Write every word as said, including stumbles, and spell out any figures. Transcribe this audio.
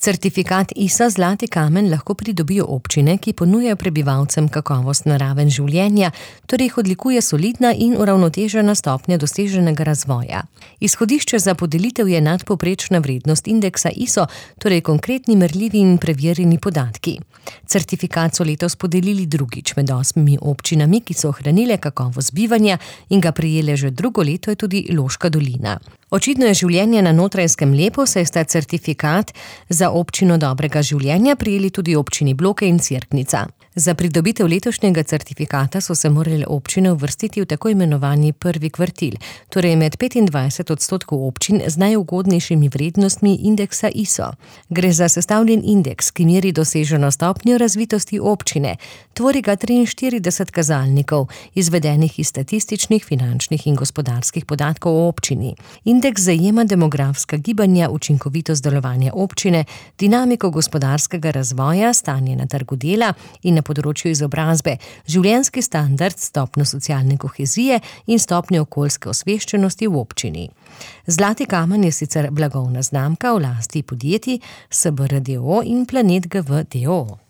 Certifikat I S A Zlati kamen lahko pridobijo občine, ki ponujajo prebivalcem kakovostno raven življenja, torej jih odlikuje solidna in uravnotežena stopnja doseženega razvoja. Izhodišče za podelitev je nadpovprečna vrednost indeksa I S O, torej konkretni, merljivi in preverjeni podatki. Certifikat so letos podelili drugič med osmimi občinami, ki so ohranile kakovost bivanja in ga prejele že drugo leto, je tudi Loška dolina. Očitno je življenje na Notranjskem lepo, saj sta certifikat za občino dobrega življenja prejeli tudi občini Bloke in Cerknica. Za pridobitev letošnjega certifikata so se morale občine uvrstiti v tako imenovani prvi kvartil, torej med petindvajset odstotkov občin z najugodnejšimi vrednostmi indeksa I S O. Gre za sestavljen indeks, ki meri doseženo stopnjo razvitosti občine. Tvori ga triinštirideset kazalnikov, izvedenih iz statističnih, finančnih in gospodarskih podatkov o občini. Indeks zajema demografska gibanja, učinkovitost delovanja občine, dinamiko gospodarskega razvoja, stanje na trgu dela in na področju izobrazbe, življenjski standard, stopnjo socialne kohezije in stopnjo okoljske osveščenosti v občini. Zlati kamen je sicer blagovna znamka v lasti podjetij S B R d o o in Planet G V d o o.